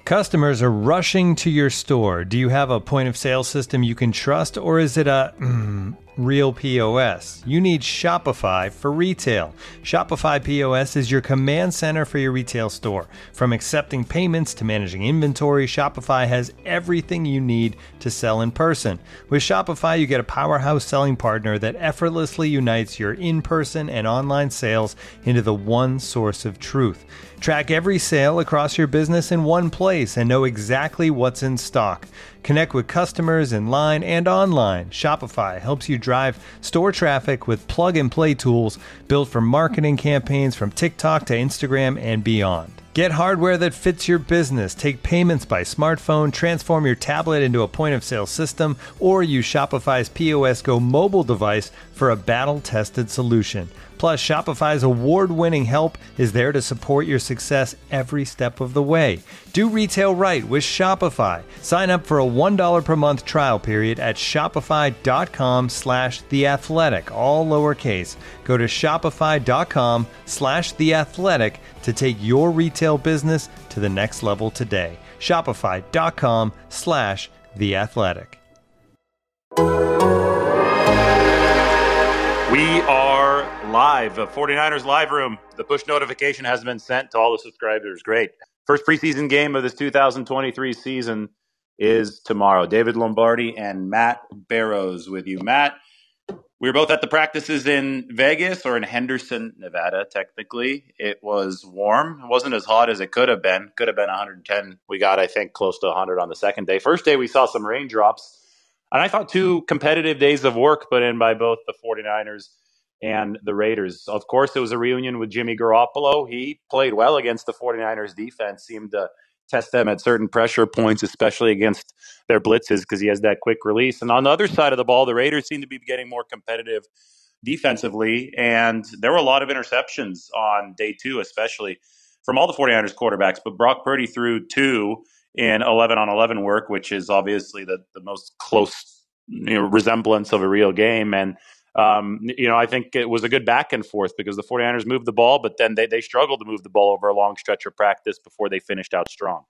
Customers are rushing to your store. Do you have a point of sale system you can trust, or is it a real POS? You need Shopify for retail. Shopify POS is your command center for your retail store. From accepting payments to managing inventory, Shopify has everything you need to sell in person. With Shopify, you get a powerhouse selling partner that effortlessly unites your in-person and online sales into the one source of truth. Track every sale across your business in one place and know exactly what's in stock. Connect with customers in line and online. Shopify helps you drive store traffic with plug-and-play tools built for marketing campaigns from TikTok to Instagram and beyond. Get hardware that fits your business. Take payments by smartphone, transform your tablet into a point-of-sale system, or use Shopify's POS Go mobile device for a battle-tested solution. Plus, Shopify's award-winning help is there to support your success every step of the way. Do retail right with Shopify. Sign up for a $1 per month trial period at shopify.com/theathletic, all lowercase. Go to shopify.com/theathletic to take your retail business to the next level today. Shopify.com/theathletic. We are live, 49ers Live Room. The push notification has been sent to all the subscribers. Great. First preseason game of this 2023 season is tomorrow. David Lombardi and Matt Barrows with you. Matt, we were both at the practices in Vegas, or in Henderson, Nevada, technically. It was warm. It wasn't as hot as it could have been. Could have been 110. We got, I think, close to 100 on the second day. First day, we saw some raindrops. And I thought 2 competitive days of work put in by both the 49ers and the Raiders. Of course, it was a reunion with Jimmy Garoppolo. He played well against the 49ers defense, seemed to test them at certain pressure points, especially against their blitzes, because he has that quick release. And on the other side of the ball, the Raiders seem to be getting more competitive defensively, and there were a lot of interceptions on day 2, especially from all the 49ers quarterbacks. But Brock Purdy threw 2 in 11-on-11 work, which is obviously the most close resemblance of a real game. And, I think it was a good back and forth because the 49ers moved the ball, but then they struggled to move the ball over a long stretch of practice before they finished out strong.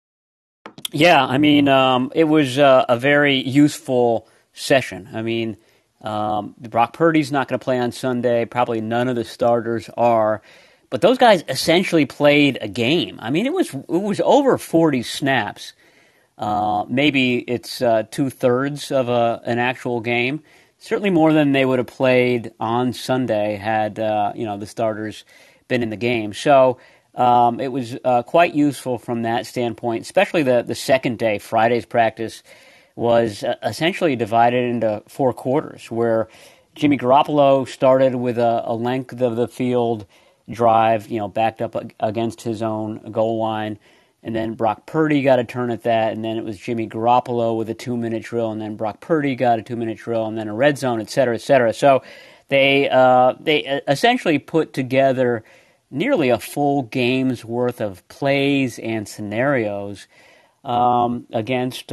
Yeah, I mean, it was a very useful session. I mean, Brock Purdy's not going to play on Sunday. Probably none of the starters are. But those guys essentially played a game. I mean, it was over 40 snaps. Maybe it's 2/3 of an actual game. Certainly more than they would have played on Sunday had the starters been in the game. So it was quite useful from that standpoint. Especially the second day, Friday's practice was essentially divided into 4 quarters, where Jimmy Garoppolo started with a length of the field drive, backed up against his own goal line. And then Brock Purdy got a turn at that. And then it was Jimmy Garoppolo with a 2-minute drill. And then Brock Purdy got a 2-minute drill. And then a red zone, et cetera, et cetera. So they essentially put together nearly a full game's worth of plays and scenarios against,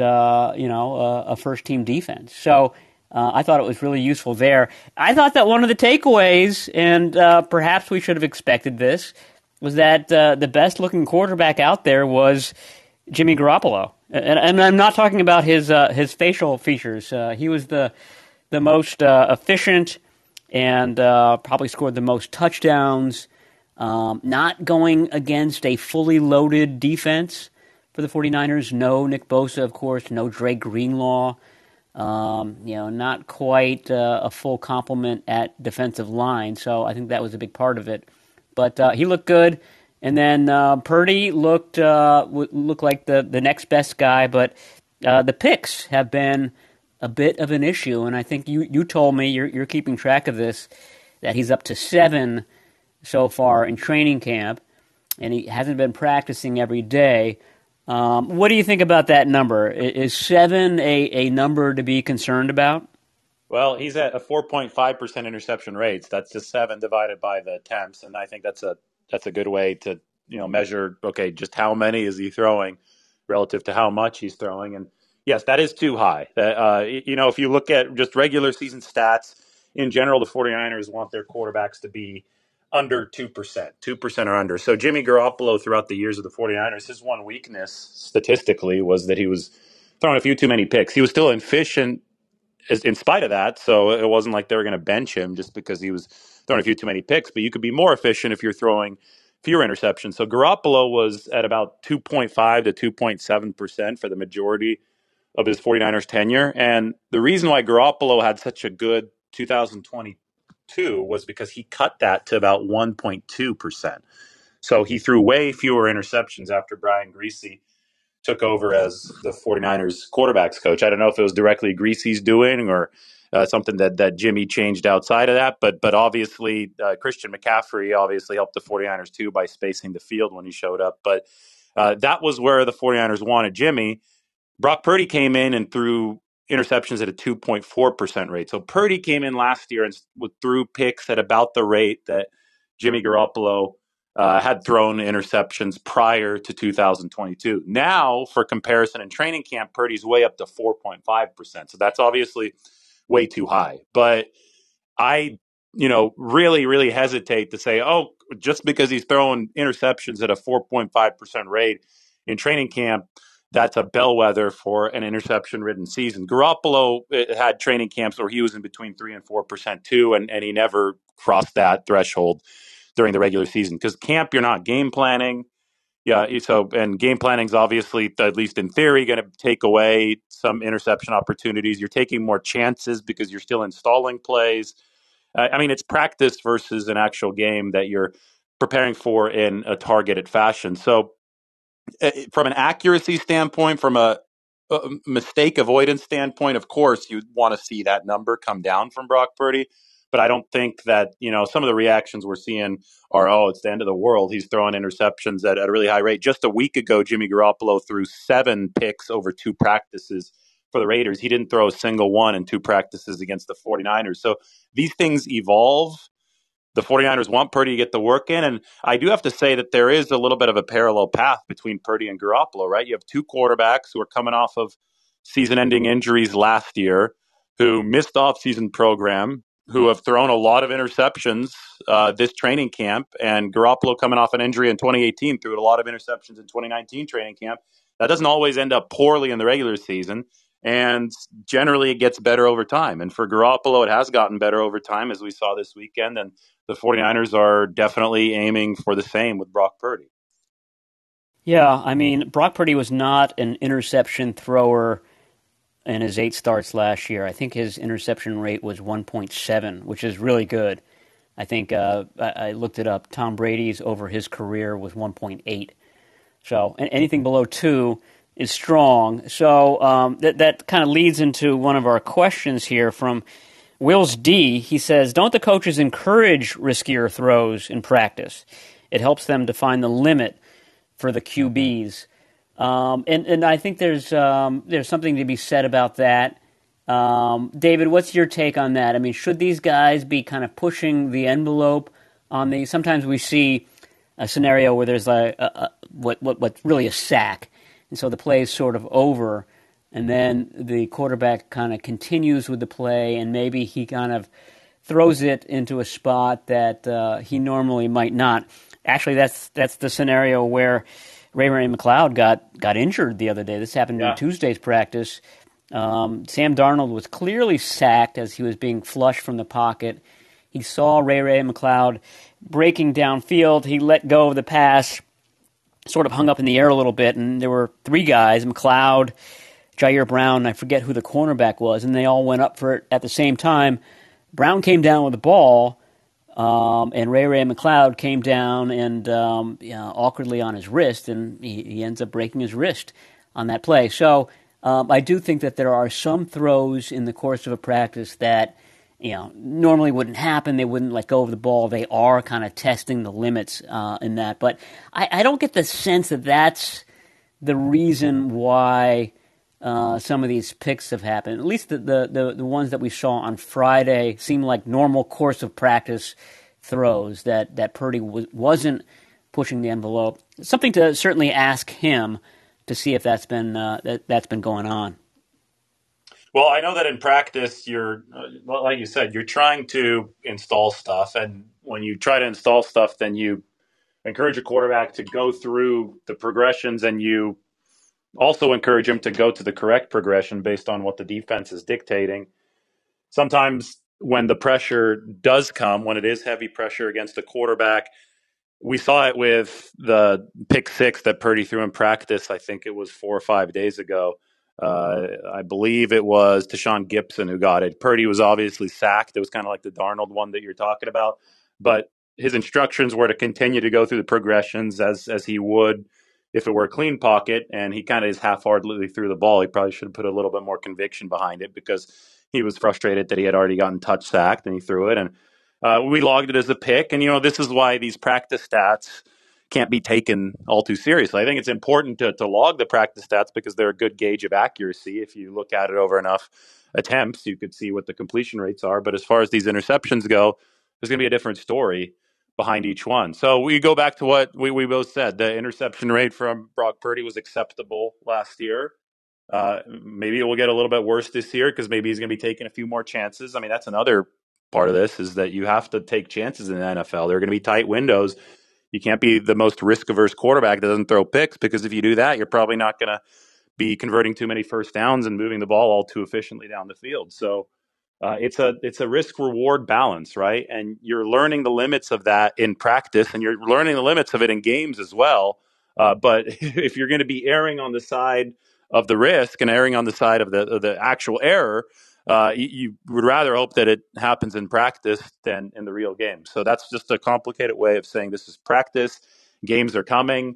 a first-team defense. So I thought it was really useful there. I thought that one of the takeaways, and perhaps we should have expected this, was that the best-looking quarterback out there was Jimmy Garoppolo. And I'm not talking about his facial features. He was the most efficient and probably scored the most touchdowns, not going against a fully loaded defense for the 49ers. No Nick Bosa, of course. No Dre Greenlaw. Not quite a full complement at defensive line, so I think that was a big part of it. But he looked good, and then Purdy looked like the next best guy. But the picks have been a bit of an issue, and I think you told me you're keeping track of this, that he's up to 7 so far in training camp, and he hasn't been practicing every day. What do you think about that number? Is 7 a number to be concerned about? Well, he's at a 4.5% interception rates. That's just 7 divided by the attempts, and I think that's a good way to measure. Okay, just how many is he throwing relative to how much he's throwing? And yes, that is too high. If you look at just regular season stats in general, the 49ers want their quarterbacks to be under 2%, 2% or under. So Jimmy Garoppolo throughout the years of the 49ers, his one weakness statistically was that he was throwing a few too many picks. He was still efficient in spite of that. So it wasn't like they were going to bench him just because he was throwing a few too many picks, but you could be more efficient if you're throwing fewer interceptions. So Garoppolo was at about 2.5 to 2.7% for the majority of his 49ers tenure. And the reason why Garoppolo had such a good 2022 was because he cut that to about 1.2%. So he threw way fewer interceptions after Brian Griese took over as the 49ers quarterbacks coach. I don't know if it was directly Greasy's doing or something that Jimmy changed outside of that. But obviously, Christian McCaffrey obviously helped the 49ers too by spacing the field when he showed up. But that was where the 49ers wanted Jimmy. Brock Purdy came in and threw interceptions at a 2.4% rate. So Purdy came in last year and threw picks at about the rate that Jimmy Garoppolo had thrown interceptions prior to 2022. Now, for comparison, in training camp, Purdy's way up to 4.5%. So that's obviously way too high. But I, really, really hesitate to say, oh, just because he's throwing interceptions at a 4.5% rate in training camp, that's a bellwether for an interception-ridden season. Garoppolo had training camps where he was in between 3 and 4% too, and he never crossed that threshold during the regular season. Because camp, you're not game planning. Yeah, and game planning is obviously, at least in theory, going to take away some interception opportunities. You're taking more chances because you're still installing plays. It's practice versus an actual game that you're preparing for in a targeted fashion. So from an accuracy standpoint, from a mistake avoidance standpoint, of course, you'd want to see that number come down from Brock Purdy. But I don't think that, some of the reactions we're seeing are, oh, it's the end of the world. He's throwing interceptions at a really high rate. Just a week ago, Jimmy Garoppolo threw 7 picks over 2 practices for the Raiders. He didn't throw a single one in 2 practices against the 49ers. So these things evolve. The 49ers want Purdy to get the work in. And I do have to say that there is a little bit of a parallel path between Purdy and Garoppolo, right? You have 2 quarterbacks who are coming off of season-ending injuries last year, who missed off-season program, who have thrown a lot of interceptions this training camp. And Garoppolo coming off an injury in 2018 threw a lot of interceptions in 2019 training camp. That doesn't always end up poorly in the regular season. And generally, it gets better over time. And for Garoppolo, it has gotten better over time, as we saw this weekend. And the 49ers are definitely aiming for the same with Brock Purdy. Yeah, Brock Purdy was not an interception thrower in his 8 starts last year. I think his interception rate was 1.7, which is really good. I think I looked it up. Tom Brady's over his career was 1.8. So anything below 2 is strong. So that kind of leads into one of our questions here from Wills D. He says, don't the coaches encourage riskier throws in practice? It helps them to find the limit for the QBs. And I think there's something to be said about that. David, what's your take on that? Should these guys be kind of pushing the envelope on these? Sometimes we see a scenario where there's what's really a sack, and so the play is sort of over, and then the quarterback kind of continues with the play, and maybe he kind of throws it into a spot that he normally might not. Actually, that's the scenario where Ray McCloud got injured the other day. This happened in Tuesday's practice. Sam Darnold was clearly sacked as he was being flushed from the pocket. He saw Ray McCloud breaking downfield. He let go of the pass, sort of hung up in the air a little bit, and there were 3 guys, McCloud, Jair Brown, I forget who the cornerback was, and they all went up for it at the same time. Brown came down with the ball, and Ray McCloud came down and awkwardly on his wrist, and he ends up breaking his wrist on that play. So I do think that there are some throws in the course of a practice that normally wouldn't happen. They wouldn't let go of the ball. They are kind of testing the limits in that. But I don't get the sense that that's the reason why some of these picks have happened. At least the ones that we saw on Friday seemed like normal course of practice throws that Purdy wasn't pushing the envelope. Something to certainly ask him to see if that's been going on. Well, I know that in practice, you're, like you said, you're trying to install stuff. And when you try to install stuff, then you encourage a quarterback to go through the progressions, and you also encourage him to go to the correct progression based on what the defense is dictating. Sometimes when the pressure does come, when it is heavy pressure against a quarterback, we saw it with the pick six that Purdy threw in practice. I think it was 4 or 5 days ago. I believe it was Tashawn Gibson who got it. Purdy was obviously sacked. It was kind of like the Darnold one that you're talking about. But his instructions were to continue to go through the progressions as he would if it were a clean pocket, and he kind of is half-heartedly threw the ball. He probably should have put a little bit more conviction behind it because he was frustrated that he had already gotten touch sacked, and he threw it. And we logged it as a pick. And, this is why these practice stats can't be taken all too seriously. I think it's important to log the practice stats because they're a good gauge of accuracy. If you look at it over enough attempts, you could see what the completion rates are. But as far as these interceptions go, there's going to be a different story behind each one. So we go back to what we both said. The interception rate from Brock Purdy was acceptable last year. Maybe it will get a little bit worse this year because maybe he's going to be taking a few more chances. I mean, that's another part of this is that you have to take chances in the NFL. There are going to be tight windows. You can't be the most risk-averse quarterback that doesn't throw picks because if you do that, you're probably not going to be converting too many first downs and moving the ball all too efficiently down the field. So it's a risk-reward balance, right? And you're learning the limits of that in practice, and you're learning the limits of it in games as well. But if you're going to be erring on the side of the risk and erring on the side of the actual error, you would rather hope that it happens in practice than in the real game. So that's just a complicated way of saying this is practice. Games are coming.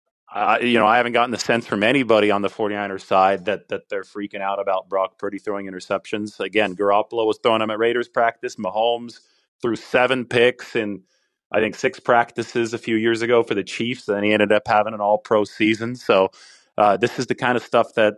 I haven't gotten the sense from anybody on the 49ers side that they're freaking out about Brock Purdy throwing interceptions. Again, Garoppolo was throwing them at Raiders practice. Mahomes threw 7 picks in, I think, 6 practices a few years ago for the Chiefs. And then he ended up having an all-pro season. So this is the kind of stuff that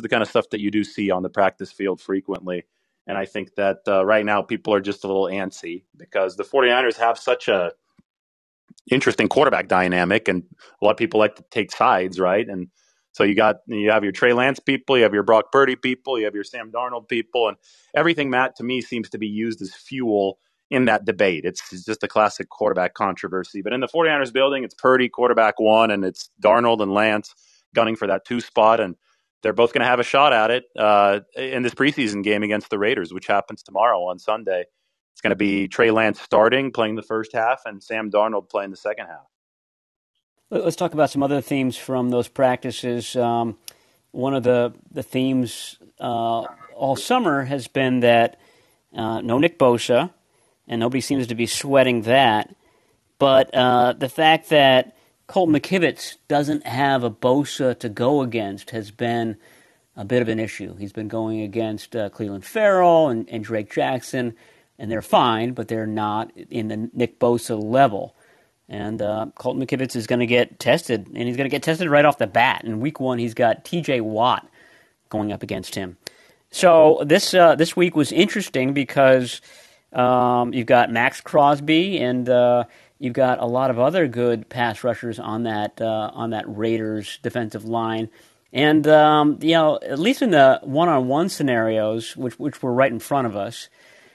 you do see on the practice field frequently. And I think that right now people are just a little antsy because the 49ers have such a interesting quarterback dynamic, and a lot of people like to take sides, right? And so you have your Trey Lance people, you have your Brock Purdy people, you have your Sam Darnold people, and everything, Matt, to me seems to be used as fuel in that debate. It's just a classic quarterback controversy. But in the 49ers building, it's Purdy, quarterback 1, and it's Darnold and Lance gunning for that 2 spot, and they're both going to have a shot at it in this preseason game against the Raiders, which happens tomorrow on Sunday. It's going to be Trey Lance starting, playing the first half, and Sam Darnold playing the second half. Let's talk about some other themes from those practices. One of the themes all summer has been that no Nick Bosa, and nobody seems to be sweating that. But the fact that Colton McKivitz doesn't have a Bosa to go against has been a bit of an issue. He's been going against Cleveland Farrell and Drake Jackson, and they're fine, but they're not in the Nick Bosa level. And Colton McKivitz is going to get tested, and he's going to get tested right off the bat. In week 1, he's got T.J. Watt going up against him. So this week was interesting because you've got Max Crosby, and you've got a lot of other good pass rushers on that Raiders defensive line. And at least in the one-on-one scenarios, which were right in front of us,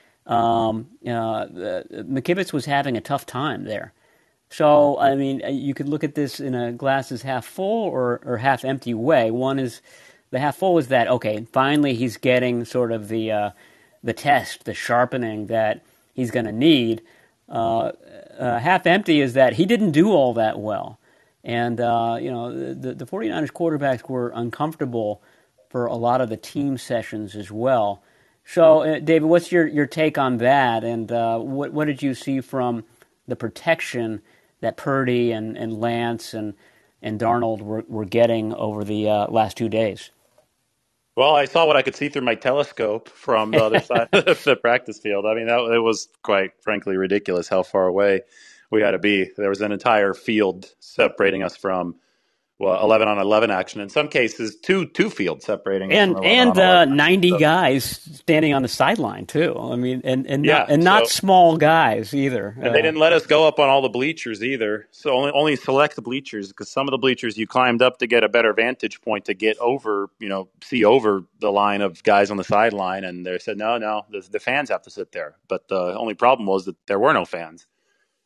McKivitz was having a tough time there. So, I mean, you could look at this in a glasses half full or half empty way. One is, the half full is that, okay, finally he's getting sort of the test, the sharpening that he's going to need. Half empty is that he didn't do all that well. And, the 49ers quarterbacks were uncomfortable for a lot of the team sessions as well. So, David, what's your take on that? And what did you see from the protection that Purdy and Lance and Darnold were getting over the last 2 days? Well, I saw what I could see through my telescope from the other side of the practice field. I mean, it was quite frankly ridiculous how far away we had to be. There was an entire field separating us from 11-on-11 action. In some cases, two fields separating us from 90 guys standing on the sideline too. I mean, not small guys either. And they didn't let us go up on all the bleachers either. So only select the bleachers, because some of the bleachers you climbed up to get a better vantage point to get over, see over the line of guys on the sideline. And they said, no, the fans have to sit there. But the only problem was that there were no fans.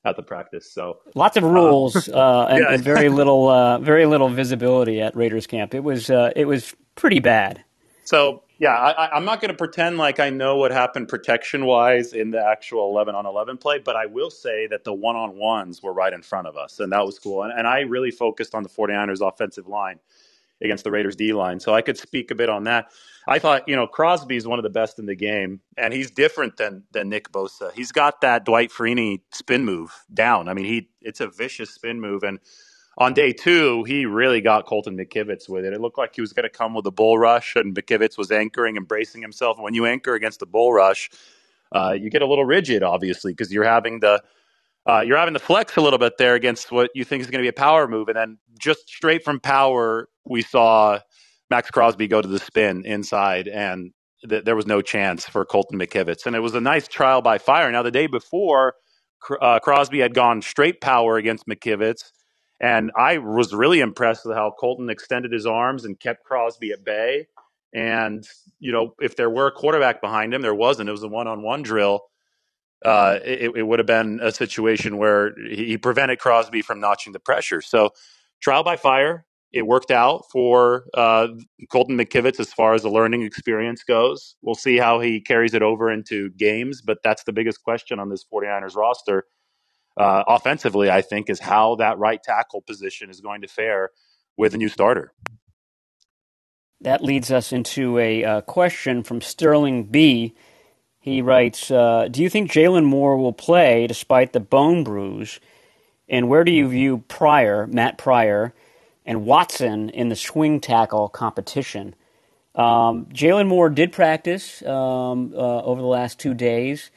at the practice. So lots of rules and, yeah, and very little visibility at Raiders camp. It was pretty bad. so yeah, I'm not going to pretend like I know what happened protection wise in the actual 11-on-11 play, but I will say that the one-on-ones were right in front of us, and that was cool. And I really focused on the 49ers offensive line against the Raiders D line. So I could speak a bit on that. I thought, Crosby is one of the best in the game, and he's different than Nick Bosa. He's got that Dwight Freeney spin move down. I mean, it's a vicious spin move, and on day two, he really got Colton McKivitz with it. It looked like he was going to come with a bull rush, and McKivitz was anchoring and bracing himself. And when you anchor against the bull rush, you get a little rigid, obviously, because you're having to flex a little bit there against what you think is going to be a power move. And then just straight from power, we saw Max Crosby go to the spin inside, and there was no chance for Colton McKivitz. And it was a nice trial by fire. Now, the day before, Crosby had gone straight power against McKivitz, and I was really impressed with how Colton extended his arms and kept Crosby at bay. And, if there were a quarterback behind him, there wasn't. It was a one-on-one drill. It would have been a situation where he prevented Crosby from notching the pressure. So trial by fire, it worked out for Colton McKivitz as far as the learning experience goes. We'll see how he carries it over into games, but that's the biggest question on this 49ers roster. Offensively, I think, is how that right tackle position is going to fare with a new starter. That leads us into a question from Sterling B. He writes, do you think Jalen Moore will play despite the bone bruise? And where do you view Matt Pryor, and Watson in the swing tackle competition? Jalen Moore did practice over the last 2 days.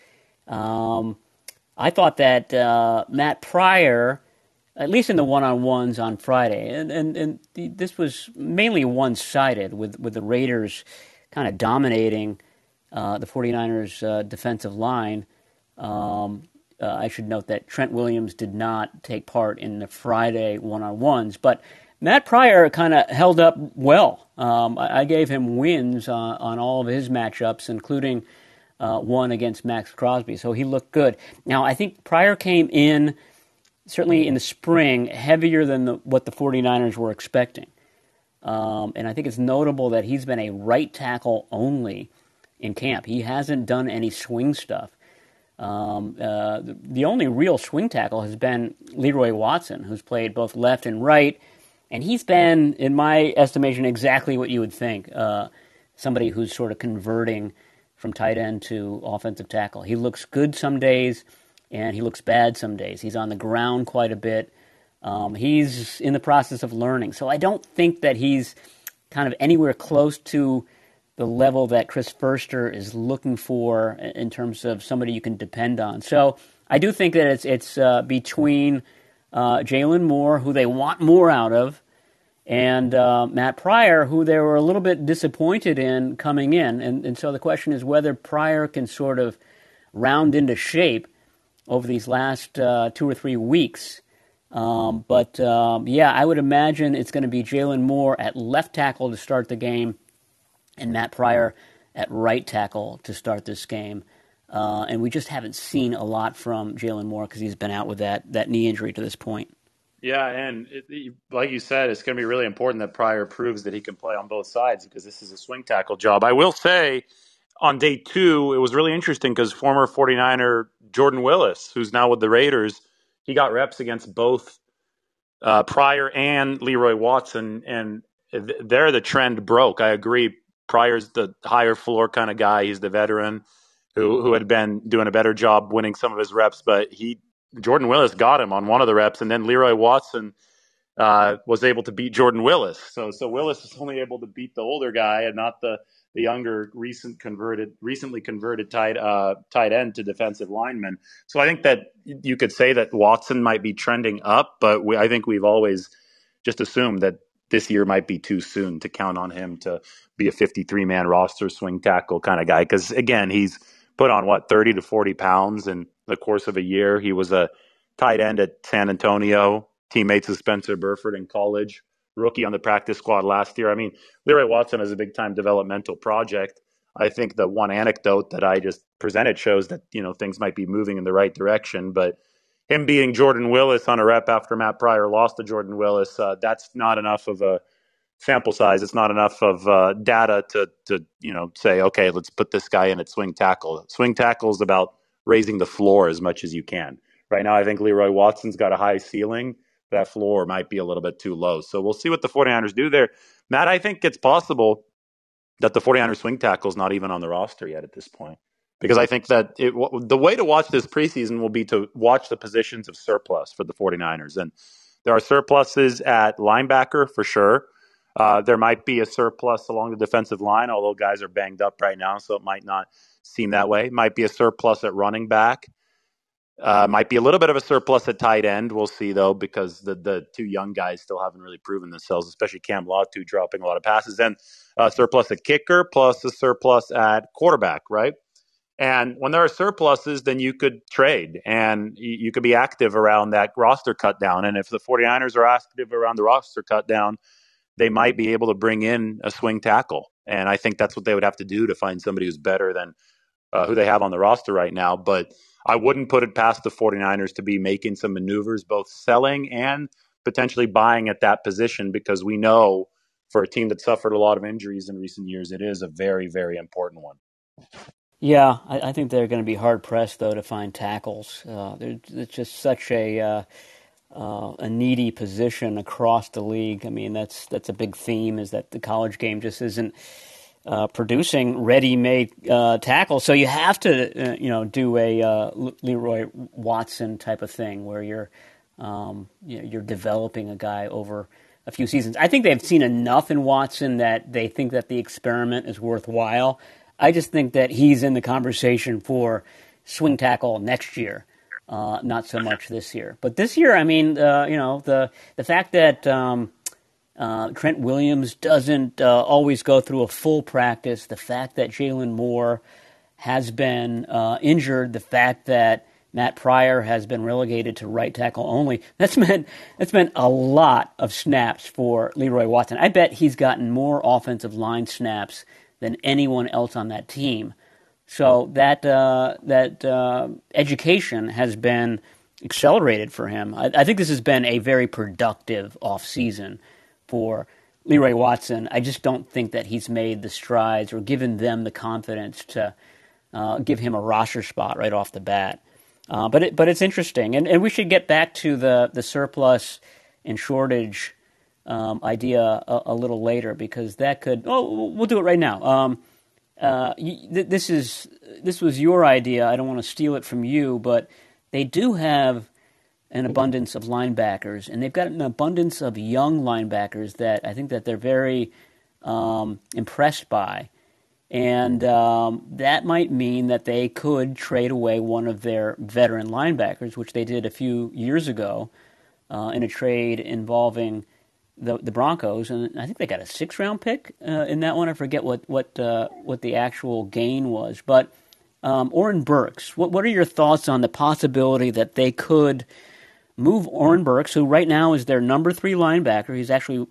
I thought that Matt Pryor, at least in the one-on-ones on Friday, and this was mainly one-sided with the Raiders kind of dominating the 49ers defensive line. I should note that Trent Williams did not take part in the Friday one-on-ones, but Matt Pryor kind of held up well. I gave him wins on all of his matchups, including one against Max Crosby, so he looked good. Now, I think Pryor came in, certainly in the spring, heavier than what the 49ers were expecting. And I think it's notable that he's been a right tackle only in camp. He hasn't done any swing stuff. The only real swing tackle has been Leroy Watson, who's played both left and right, and he's been, in my estimation, exactly what you would think, somebody who's sort of converting from tight end to offensive tackle. He looks good some days, and he looks bad some days. He's on the ground quite a bit. He's in the process of learning. So I don't think that he's kind of anywhere close to the level that Chris Foerster is looking for in terms of somebody you can depend on. So I do think that it's between Jalen Moore, who they want more out of, and Matt Pryor, who they were a little bit disappointed in coming in. And so the question is whether Pryor can sort of round into shape over these last 2 or 3 weeks. I would imagine it's going to be Jalen Moore at left tackle to start the game and Matt Pryor at right tackle to start this game. And we just haven't seen a lot from Jalen Moore because he's been out with that knee injury to this point. Yeah, and like you said, it's going to be really important that Pryor proves that he can play on both sides because this is a swing tackle job. I will say on day 2, it was really interesting because former 49er Jordan Willis, who's now with the Raiders, he got reps against both Pryor and Leroy Watson, and there the trend broke. I agree. Pryor's the higher floor kind of guy. He's the veteran who had been doing a better job winning some of his reps, but Jordan Willis got him on one of the reps, and then Leroy Watson was able to beat Jordan Willis. So Willis is only able to beat the older guy and not the younger, recently converted tight end to defensive lineman. So I think that you could say that Watson might be trending up, but I think we've always just assumed that this year might be too soon to count on him to be a 53-man roster swing tackle kind of guy. Because, again, he's put on, 30 to 40 pounds in the course of a year. He was a tight end at San Antonio, teammates with Spencer Burford in college, rookie on the practice squad last year. I mean, Leroy Watson is a big-time developmental project. I think the one anecdote that I just presented shows that, things might be moving in the right direction. But him beating Jordan Willis on a rep after Matt Pryor lost to Jordan Willis, that's not enough of a sample size. It's not enough of data to say, okay, let's put this guy in at swing tackle. Swing tackle is about raising the floor as much as you can. Right now, I think Leroy Watson's got a high ceiling. That floor might be a little bit too low. So we'll see what the 49ers do there. Matt, I think it's possible that the 49ers swing tackle is not even on the roster yet at this point. Because I think that the way to watch this preseason will be to watch the positions of surplus for the 49ers. And there are surpluses at linebacker for sure. There might be a surplus along the defensive line, although guys are banged up right now, so it might not seem that way. Might be a surplus at running back. Might be a little bit of a surplus at tight end. We'll see, though, because the two young guys still haven't really proven themselves, especially Cam Latu dropping a lot of passes. And surplus at kicker plus a surplus at quarterback, right? And when there are surpluses, then you could trade and you could be active around that roster cut down. And if the 49ers are active around the roster cut down, they might be able to bring in a swing tackle. And I think that's what they would have to do to find somebody who's better than who they have on the roster right now. But I wouldn't put it past the 49ers to be making some maneuvers, both selling and potentially buying at that position, because we know for a team that suffered a lot of injuries in recent years, it is a very, very important one. Yeah, I think they're going to be hard-pressed, though, to find tackles. It's just such a needy position across the league. I mean, that's a big theme, is that the college game just isn't producing ready-made tackles. So you have to, do a Leroy Watson type of thing where you're developing a guy over a few seasons. I think they've seen enough in Watson that they think that the experiment is worthwhile. I just think that he's in the conversation for swing tackle next year, not so much this year. But this year, I mean, the fact that Trent Williams doesn't always go through a full practice, the fact that Jalen Moore has been injured, the fact that Matt Pryor has been relegated to right tackle only, that's meant a lot of snaps for Leroy Watson. I bet he's gotten more offensive line snaps than anyone else on that team. So that education has been accelerated for him. I think this has been a very productive offseason for Leroy Watson. I just don't think that he's made the strides or given them the confidence to give him a roster spot right off the bat. But it's interesting. And we should get back to the surplus and shortage idea a little later, because that could. Oh, we'll do it right now. This was your idea. I don't want to steal it from you, but they do have an abundance of linebackers, and they've got an abundance of young linebackers that I think that they're very impressed by, and that might mean that they could trade away one of their veteran linebackers, which they did a few years ago in a trade involving the Broncos, and I think they got a 6th-round pick in that one. I forget what the actual gain was, but Oren Burks. What are your thoughts on the possibility that they could move Oren Burks, who right now is their number 3 linebacker? He's actually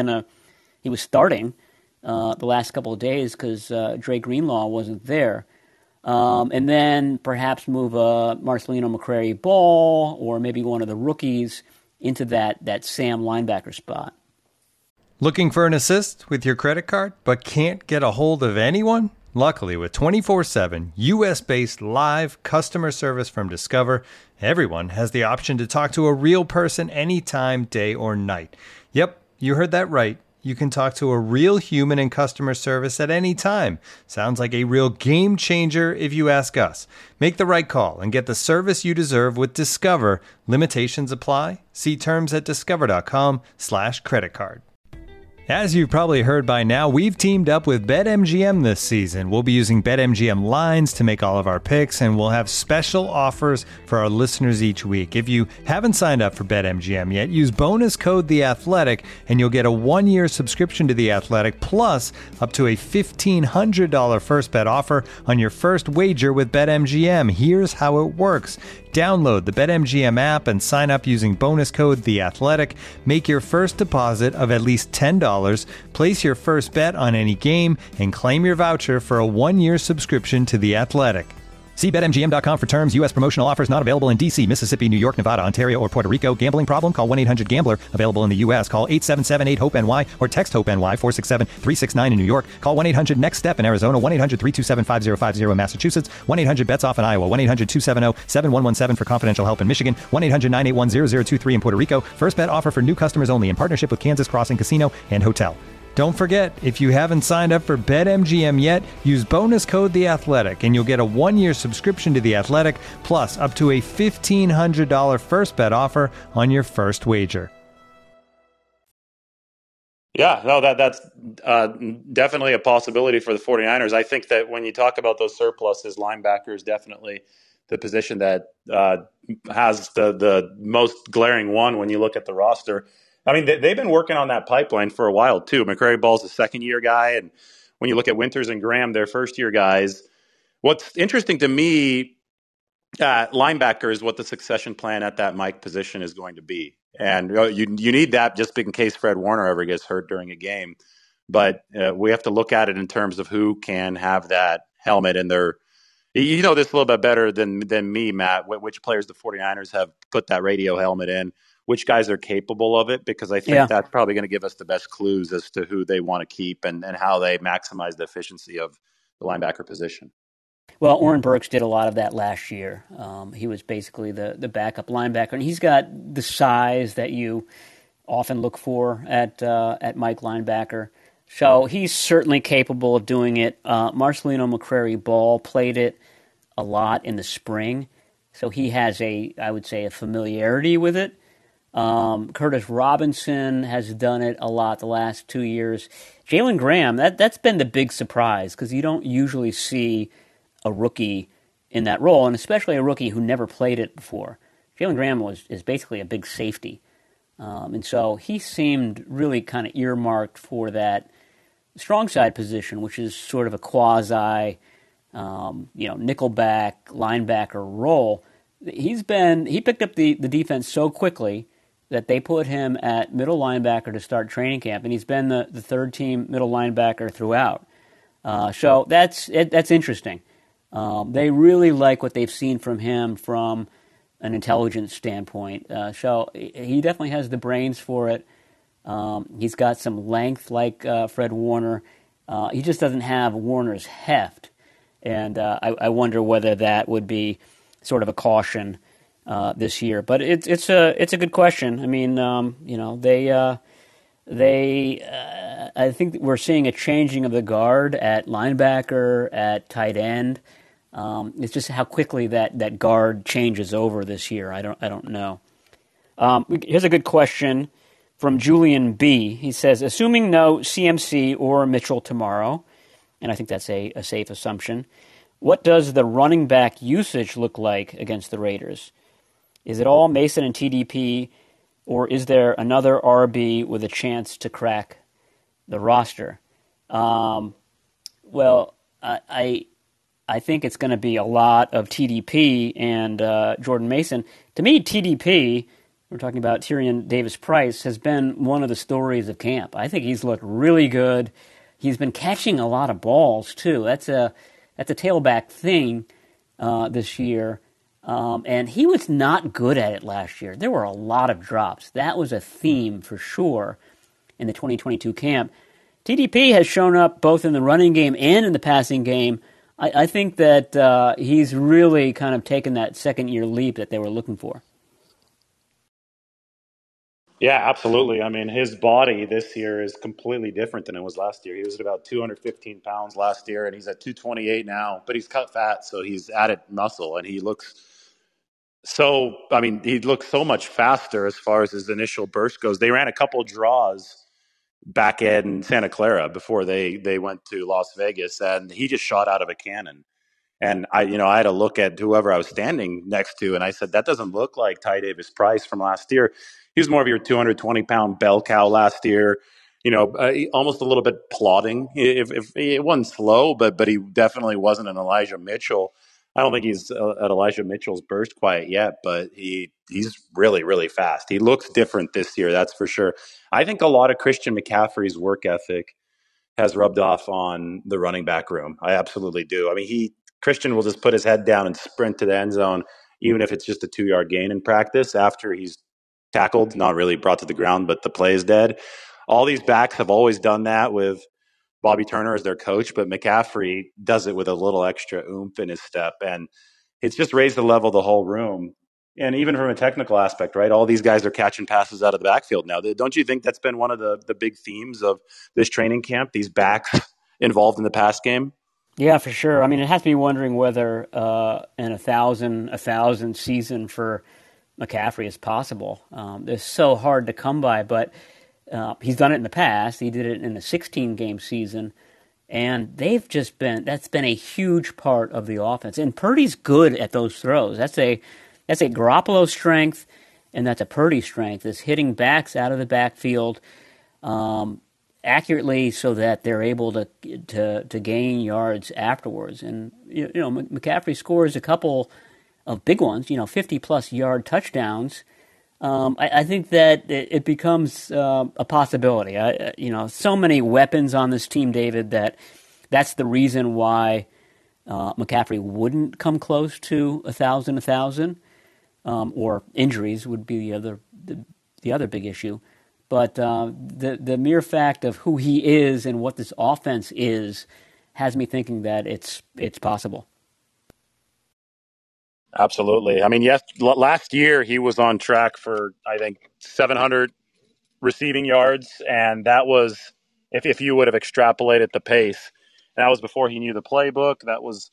he was starting the last couple of days because Dre Greenlaw wasn't there, and then perhaps move Marcelino McCrary-Ball or maybe one of the rookies into that Sam linebacker spot. Looking for an assist with your credit card, but can't get a hold of anyone? Luckily, with 24/7 U.S.-based live customer service from Discover, everyone has the option to talk to a real person anytime, day or night. Yep, you heard that right. You can talk to a real human in customer service at any time. Sounds like a real game changer if you ask us. Make the right call and get the service you deserve with Discover. Limitations apply. See terms at discover.com/creditcard. As you've probably heard by now, we've teamed up with BetMGM this season. We'll be using BetMGM lines to make all of our picks, and we'll have special offers for our listeners each week. If you haven't signed up for BetMGM yet, use bonus code THEATHLETIC, and you'll get a 1-year subscription to The Athletic, plus up to a $1,500 first bet offer on your first wager with BetMGM. Here's how it works. Download the BetMGM app and sign up using bonus code THEATHLETIC. Make your first deposit of at least $10. Place your first bet on any game and claim your voucher for a 1-year subscription to The Athletic. See BetMGM.com for terms. U.S. promotional offers not available in D.C., Mississippi, New York, Nevada, Ontario, or Puerto Rico. Gambling problem? Call 1-800-GAMBLER. Available in the U.S. Call 877-8-HOPE-NY or text HOPE-NY 467-369 in New York. Call 1-800-NEXT-STEP in Arizona. 1-800-327-5050 in Massachusetts. 1-800-BETS-OFF in Iowa. 1-800-270-7117 for confidential help in Michigan. 1-800-981-0023 in Puerto Rico. First bet offer for new customers only in partnership with Kansas Crossing Casino and Hotel. Don't forget, if you haven't signed up for BetMGM yet, use bonus code The Athletic, and you'll get a 1-year subscription to The Athletic, plus up to a $1,500 first bet offer on your first wager. Yeah, no, that's definitely a possibility for the 49ers. I think that when you talk about those surpluses, linebacker is definitely the position that has the most glaring one when you look at the roster. I mean, they've been working on that pipeline for a while, too. McCrary Ball's a second-year guy, and when you look at Winters and Graham, they're first-year guys. What's interesting to me linebacker is what the succession plan at that Mike position is going to be. And you need that just in case Fred Warner ever gets hurt during a game. But we have to look at it in terms of who can have that helmet in their – you know this a little bit better than me, Matt, which players the 49ers have put that radio helmet in, which guys are capable of it, because I think that's probably going to give us the best clues as to who they want to keep and how they maximize the efficiency of the linebacker position. Well, Oren Burks did a lot of that last year. He was basically the backup linebacker, and he's got the size that you often look for at Mike linebacker. So he's certainly capable of doing it. Marcelino McCrary Ball played it a lot in the spring, so he has I would say, a familiarity with it. Curtis Robinson has done it a lot the last 2 years. Jalen Graham, that's been the big surprise, because you don't usually see a rookie in that role, and especially a rookie who never played it before. Jalen Graham is basically a big safety. And so he seemed really kind of earmarked for that strong side position, which is sort of a quasi, nickelback linebacker role. He picked up the defense so quickly that they put him at middle linebacker to start training camp, and he's been the third team middle linebacker throughout. So that's interesting. They really like what they've seen from him from an intelligence standpoint. So he definitely has the brains for it. He's got some length like Fred Warner. He just doesn't have Warner's heft. And I wonder whether that would be sort of a caution this year. But it's a good question. I mean, I think we're seeing a changing of the guard at linebacker, at tight end. It's just how quickly that guard changes over this year. I don't know. Here's a good question from Julian B. He says, assuming no CMC or Mitchell tomorrow, and I think that's a safe assumption, what does the running back usage look like against the Raiders? Is it all Mason and TDP, or is there another RB with a chance to crack the roster? I think it's going to be a lot of TDP and Jordan Mason. To me, TDP, we're talking about Tyrion Davis-Price, has been one of the stories of camp. I think he's looked really good. He's been catching a lot of balls, too. That's a tailback thing this year. And he was not good at it last year. There were a lot of drops. That was a theme for sure in the 2022 camp. TDP has shown up both in the running game and in the passing game. I think that he's really kind of taken that second-year leap that they were looking for. Yeah, absolutely. I mean, his body this year is completely different than it was last year. He was at about 215 pounds last year, and he's at 228 now. But he's cut fat, so he's added muscle, and he looks so much faster as far as his initial burst goes. They ran a couple draws back in Santa Clara before they went to Las Vegas, and he just shot out of a cannon. And I had to look at whoever I was standing next to, and I said, that doesn't look like Ty Davis-Price from last year. He was more of your 220-pound bell cow last year, almost a little bit plodding. If it wasn't slow, but he definitely wasn't an Elijah Mitchell. I don't think he's at Elijah Mitchell's burst quite yet, but he's really, really fast. He looks different this year, that's for sure. I think a lot of Christian McCaffrey's work ethic has rubbed off on the running back room. I absolutely do. I mean, he Christian will just put his head down and sprint to the end zone, even if it's just a 2-yard gain in practice after he's tackled, not really brought to the ground, but the play is dead. All these backs have always done that with Bobby Turner as their coach, but McCaffrey does it with a little extra oomph in his step. And it's just raised the level of the whole room. And even from a technical aspect, right? All these guys are catching passes out of the backfield now. Don't you think that's been one of the big themes of this training camp, these backs involved in the pass game? Yeah, for sure. I mean, it has me wondering whether an 1,000 season for McCaffrey is possible. It's so hard to come by, but he's done it in the past. He did it in a 16-game season, and that's been a huge part of the offense. And Purdy's good at those throws. That's a Garoppolo strength, and that's a Purdy strength, is hitting backs out of the backfield accurately so that they're able to gain yards afterwards. And McCaffrey scores a couple of big ones, 50-plus yard touchdowns. I think that it becomes a possibility. So many weapons on this team, David, that's the reason why McCaffrey wouldn't come close to 1,000, or injuries would be the other big issue. But the mere fact of who he is and what this offense is has me thinking that it's possible. Absolutely. I mean, yes, last year he was on track for, I think, 700 receiving yards, and that was if you would have extrapolated the pace. And that was before he knew the playbook. That was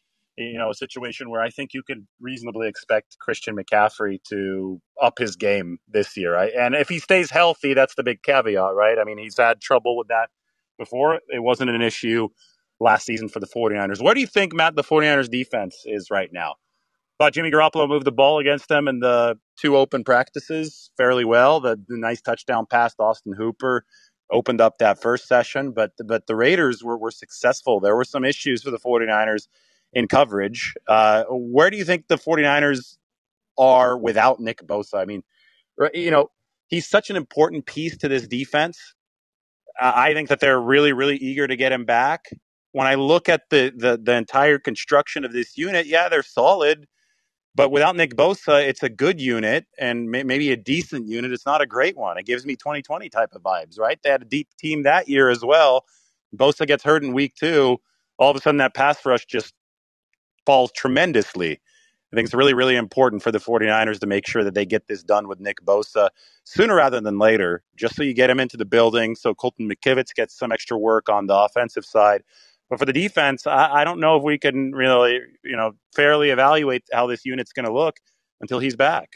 a situation where I think you could reasonably expect Christian McCaffrey to up his game this year. Right? And if he stays healthy, that's the big caveat, right? I mean, he's had trouble with that before. It wasn't an issue last season for the 49ers. Where do you think, Matt, the 49ers defense is right now? Thought Jimmy Garoppolo moved the ball against them in the 2 open practices fairly well. The nice touchdown pass to Austin Hooper opened up that first session, but the Raiders were successful. There were some issues for the 49ers in coverage. Where do you think the 49ers are without Nick Bosa? I mean, he's such an important piece to this defense. I think that they're really, really eager to get him back. When I look at the entire construction of this unit, yeah, they're solid. But without Nick Bosa, it's a good unit and maybe a decent unit. It's not a great one. It gives me 2020 type of vibes, right? They had a deep team that year as well. Bosa gets hurt in week 2. All of a sudden, that pass rush just falls tremendously. I think it's really, really important for the 49ers to make sure that they get this done with Nick Bosa sooner rather than later, just so you get him into the building, so Colton McKivitz gets some extra work on the offensive side. But for the defense, I don't know if we can really, fairly evaluate how this unit's going to look until he's back.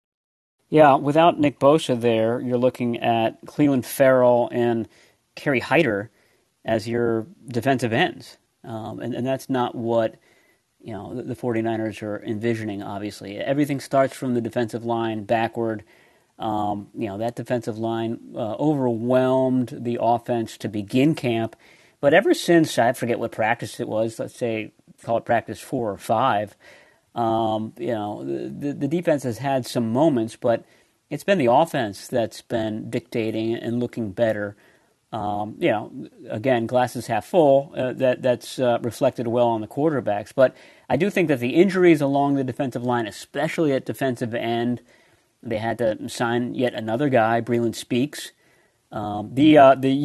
Yeah, without Nick Bosa there, you're looking at Cleveland Farrell and Kerry Hyder as your defensive ends. And that's not what the 49ers are envisioning, obviously. Everything starts from the defensive line backward. That defensive line overwhelmed the offense to begin camp. But ever since, I forget what practice it was, let's say, call it practice 4 or 5, the defense has had some moments, but it's been the offense that's been dictating and looking better. Again, glasses half full, that's reflected well on the quarterbacks. But I do think that the injuries along the defensive line, especially at defensive end, they had to sign yet another guy, Breeland Speaks. The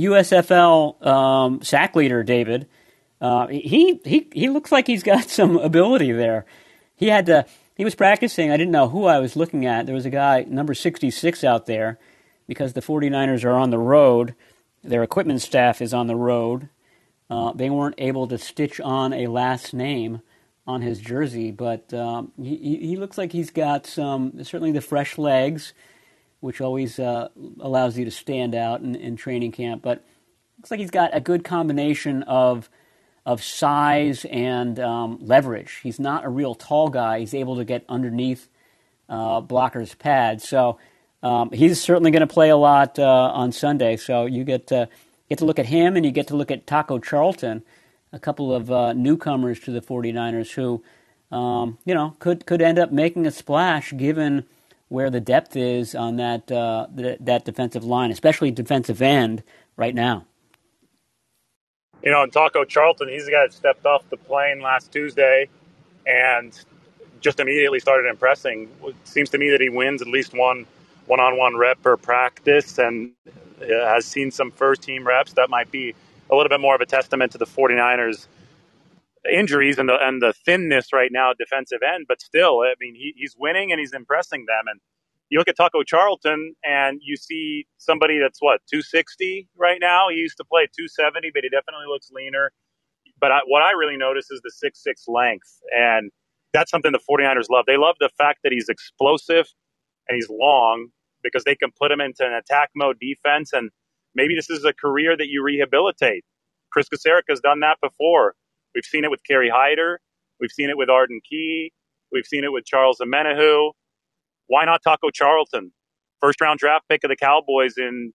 USFL sack leader, David, he looks like he's got some ability there. He was practicing. I didn't know who I was looking at. There was a guy, number 66, out there because the 49ers are on the road. Their equipment staff is on the road. They weren't able to stitch on a last name on his jersey, but he looks like he's got certainly the fresh legs, which always allows you to stand out in training camp. But looks like he's got a good combination of size and leverage. He's not a real tall guy. He's able to get underneath blockers' pads. So he's certainly going to play a lot on Sunday. So you get to look at him, and you get to look at Taco Charlton, a couple of newcomers to the 49ers who, could end up making a splash given where the depth is on that defensive line, especially defensive end right now. And Taco Charlton, he's the guy that stepped off the plane last Tuesday and just immediately started impressing. It seems to me that he wins at least one-on-one rep per practice and has seen some first-team reps. That might be a little bit more of a testament to the 49ers injuries and the thinness right now at defensive end. But still, I mean, he's winning and he's impressing them. And you look at Taco Charlton and you see somebody that's, 260 right now? He used to play 270, but he definitely looks leaner. But what I really notice is the 6'6" length. And that's something the 49ers love. They love the fact that he's explosive and he's long because they can put him into an attack mode defense. And maybe this is a career that you rehabilitate. Chris Kasarik has done that before. We've seen it with Kerry Hyder. We've seen it with Arden Key. We've seen it with Charles Omenihu. Why not Taco Charlton? First-round draft pick of the Cowboys in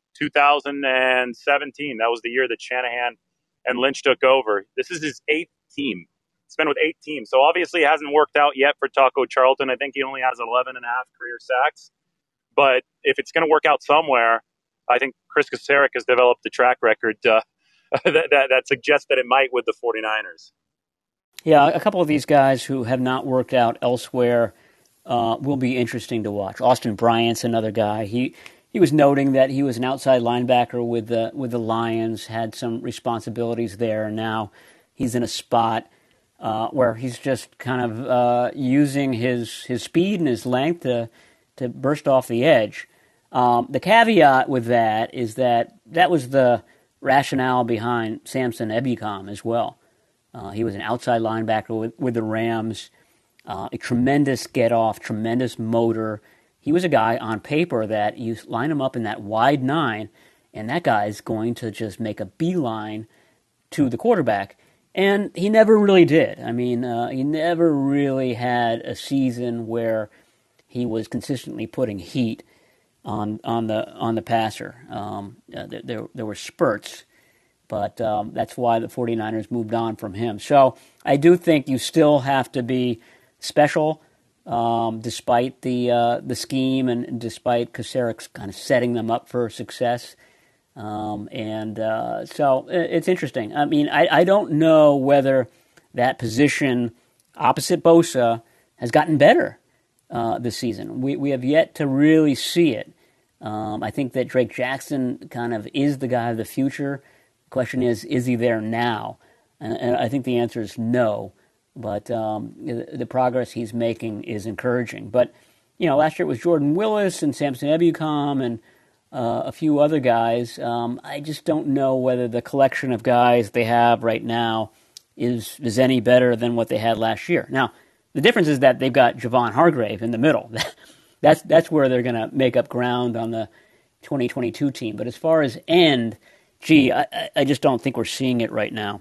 2017. That was the year that Shanahan and Lynch took over. This is his 8th team. He's been with 8 teams. So obviously it hasn't worked out yet for Taco Charlton. I think he only has 11 and a half career sacks. But if it's going to work out somewhere, I think Chris Kasarik has developed a track record that suggests that it might with the 49ers. Yeah, a couple of these guys who have not worked out elsewhere will be interesting to watch. Austin Bryant's another guy. He was noting that he was an outside linebacker with the Lions, had some responsibilities there, and now he's in a spot where he's just kind of using his speed and his length to burst off the edge. The caveat with that is that was the rationale behind Samson Ebukam as well. He was an outside linebacker with the Rams, a tremendous get-off, tremendous motor. He was a guy on paper that you line him up in that wide 9, and that guy's going to just make a beeline to the quarterback. And he never really did. I mean, he never really had a season where he was consistently putting heat on the passer. There were spurts, but that's why the 49ers moved on from him. So I do think you still have to be special, despite the scheme and despite Kasarik's kind of setting them up for success. So it's interesting. I mean, I don't know whether that position opposite Bosa has gotten better this season. We have yet to really see it. I think that Drake Jackson kind of is the guy of the future. The question is he there now? And I think the answer is no. But the progress he's making is encouraging. But, last year it was Jordan Willis and Samson Ebukam and a few other guys. I just don't know whether the collection of guys they have right now is any better than what they had last year. Now, the difference is that they've got Javon Hargrave in the middle. That's where they're going to make up ground on the 2022 team. But as far as end, I just don't think we're seeing it right now.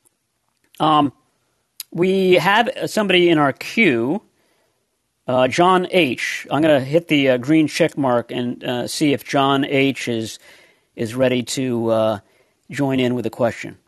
We have somebody in our queue, John H. I'm going to hit the green check mark and see if John H. is ready to join in with a question.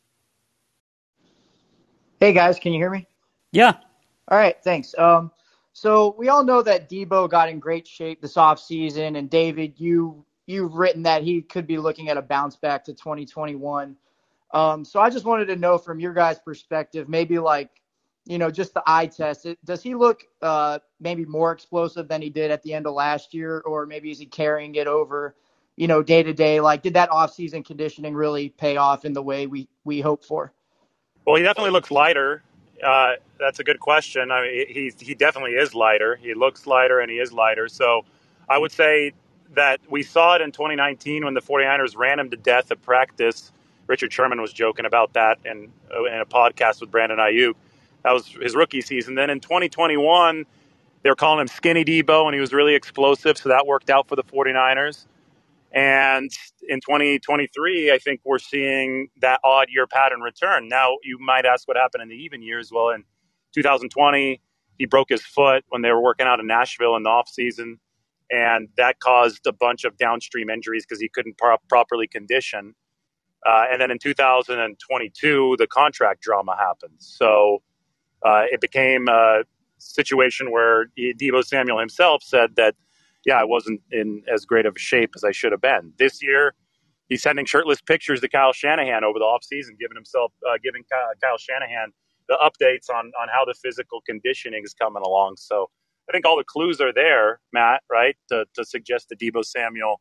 Hey, guys, can you hear me? Yeah. All right, thanks. So we all know that Debo got in great shape this offseason, and David, you've written that he could be looking at a bounce back to 2021. So I just wanted to know from your guys' perspective, maybe just the eye test. Does he look maybe more explosive than he did at the end of last year, or maybe is he carrying it over, day to day? Like, did that offseason conditioning really pay off in the way we hope for? Well, he definitely looks lighter. That's a good question. I mean, he definitely is lighter. He looks lighter and he is lighter. So I would say that we saw it in 2019 when the 49ers ran him to death at practice. Richard Sherman was joking about that in a podcast with Brandon Ayuk. That was his rookie season. Then in 2021, they were calling him Skinny Debo, and he was really explosive, so that worked out for the 49ers. And in 2023, I think we're seeing that odd year pattern return. Now, you might ask what happened in the even years. Well, in 2020, he broke his foot when they were working out in Nashville in the offseason, and that caused a bunch of downstream injuries because he couldn't properly condition. And then in 2022, the contract drama happened. So it became a situation where Deebo Samuel himself said that, I wasn't in as great of a shape as I should have been. This year, he's sending shirtless pictures to Kyle Shanahan over the offseason, giving Kyle Shanahan the updates on how the physical conditioning is coming along. So I think all the clues are there, Matt, right, to suggest that Deebo Samuel